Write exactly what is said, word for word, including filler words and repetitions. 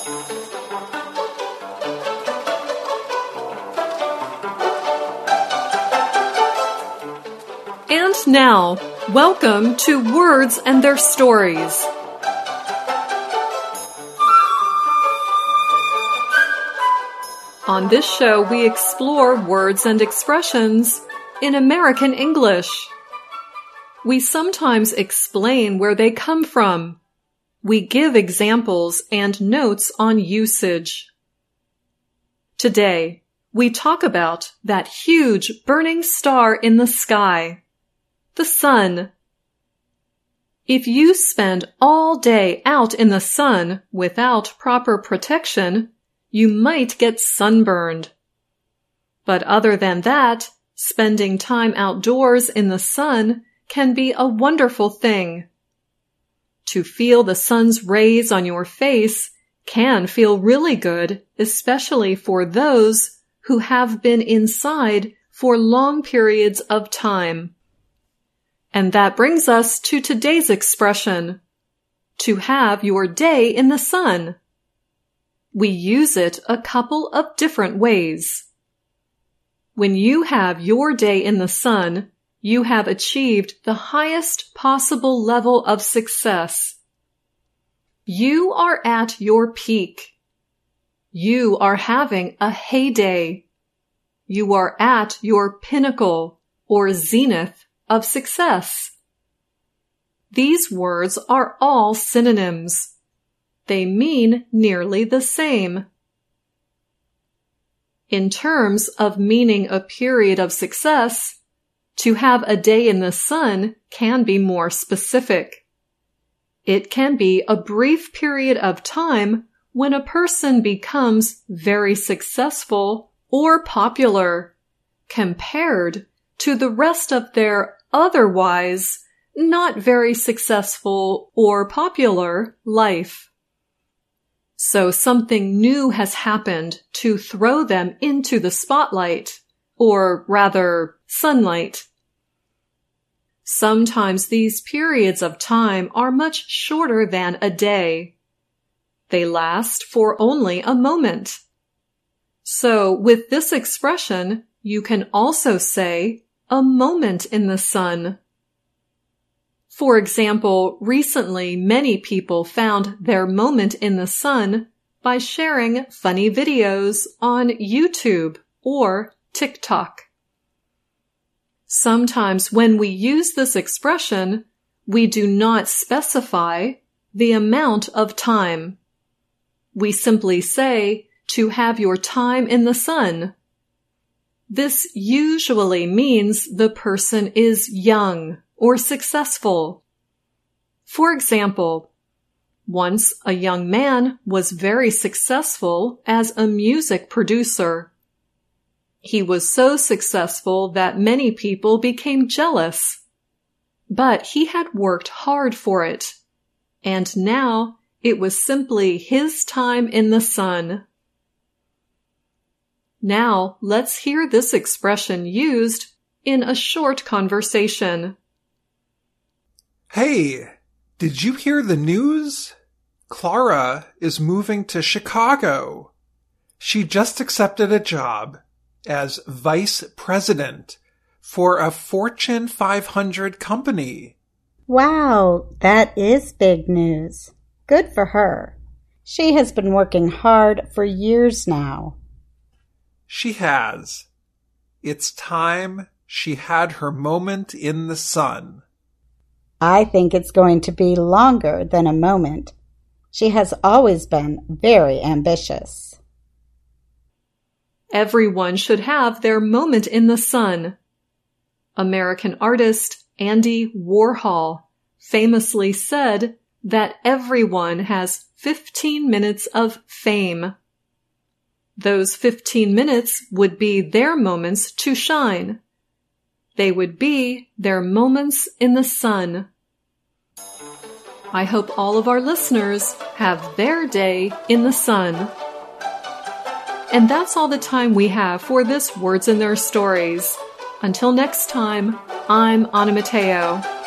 And now, welcome to Words and Their Stories. On this show, we explore words and expressions in American English. We sometimes explain where they come from. We give examples and notes on usage. Today, we talk about that huge burning star in the sky. The sun. If you spend all day out in the sun without proper protection, you might get sunburned. But other than that, spending time outdoors in the sun can be a wonderful thing. To feel the sun's rays on your face can feel really good, especially for those who have been inside for long periods of time. And that brings us to today's expression, to have your day in the sun. We use it a couple of different ways. When you have your day in the sun, you have achieved the highest possible level of success. You are at your peak. You are having a heyday. You are at your pinnacle or zenith of success. These words are all synonyms. They mean nearly the same. In terms of meaning a period of success, to have a day in the sun can be more specific. It can be a brief period of time when a person becomes very successful or popular, compared to the rest of their otherwise not very successful or popular life. So something new has happened to throw them into the spotlight, or rather, sunlight. Sometimes these periods of time are much shorter than a day. They last for only a moment. So with this expression, you can also say, a moment in the sun. For example, recently many people found their moment in the sun by sharing funny videos on YouTube or TikTok. Sometimes when we use this expression, we do not specify the amount of time. We simply say, to have your time in the sun. This usually means the person is young or successful. For example, once a young man was very successful as a music producer. He was so successful that many people became jealous. But he had worked hard for it, and now it was simply his time in the sun. Now, let's hear this expression used in a short conversation. Hey, did you hear the news? Clara is moving to Chicago. She just accepted a job as vice president for a Fortune five hundred company. Wow, that is big news. Good for her. She has been working hard for years now. She has. It's time she had her moment in the sun. I think it's going to be longer than a moment. She has always been very ambitious. Everyone should have their moment in the sun. American artist Andy Warhol famously said that everyone has fifteen minutes of fame. Those fifteen minutes would be their moments to shine. They would be their moments in the sun. I hope all of our listeners have their day in the sun. And that's all the time we have for this Words and Their Stories. Until next time, I'm Anna Mateo.